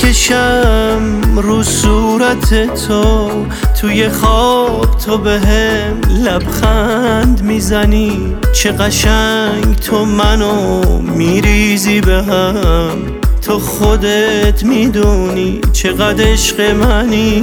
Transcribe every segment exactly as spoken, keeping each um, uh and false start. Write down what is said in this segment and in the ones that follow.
میکشم رو صورت تو، توی خواب تو بهم لبخند میزنی، چه قشنگ تو منو میریزی به هم، تو خودت میدونی چقدر عشق منی.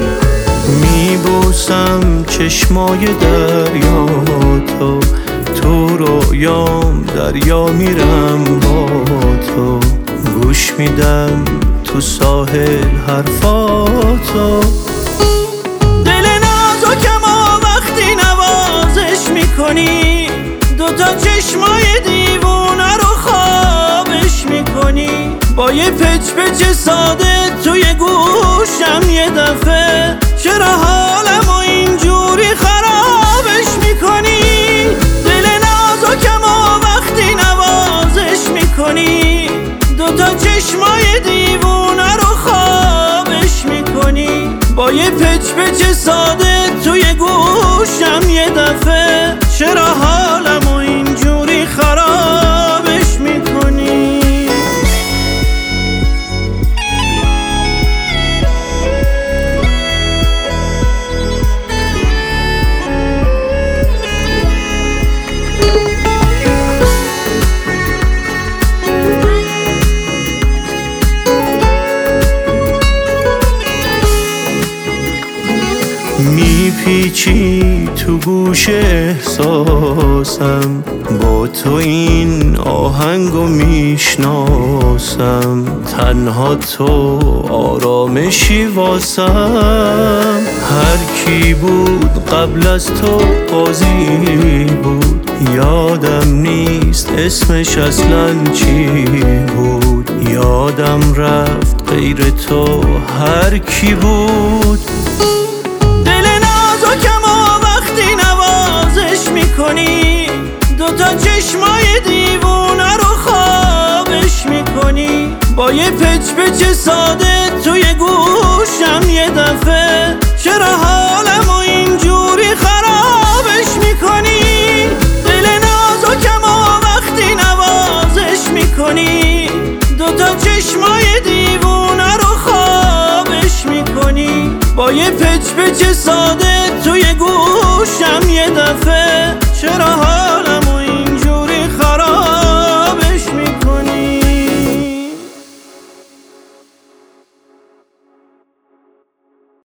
میبوسم چشمای دریا تو، تو رویام دریا میرم با تو، گوش میدم تو ساحل حرفاتو. دل نازکم و وقتی نوازش میکنی، دوتا چشمای دیوونه رو خوابش میکنی، با یه پچ پچ ساده توی گوشم یه دفعه، چرا حالمو اینجوری خرابش میکنی؟ دل نازکم و وقتی نوازش میکنی، دوتا چشمای دیوونه رو خوابش میکنی، با یه پچ پچ ساده توی گوشم یه دفعه، چرا حالمو اینجوری خرابش میکنی؟ میپیچی تو گوش احساسم، با تو این آهنگو میشناسم، تنها تو آرامشی واسم. هر کی بود قبل از تو قاضی بود، یادم نیست اسمش اصلا چی بود، یادم رفت غیر تو هر کی بود. دوتا چشمای دیوونه رو خوابش میکنی، با یه پچ پچ ساده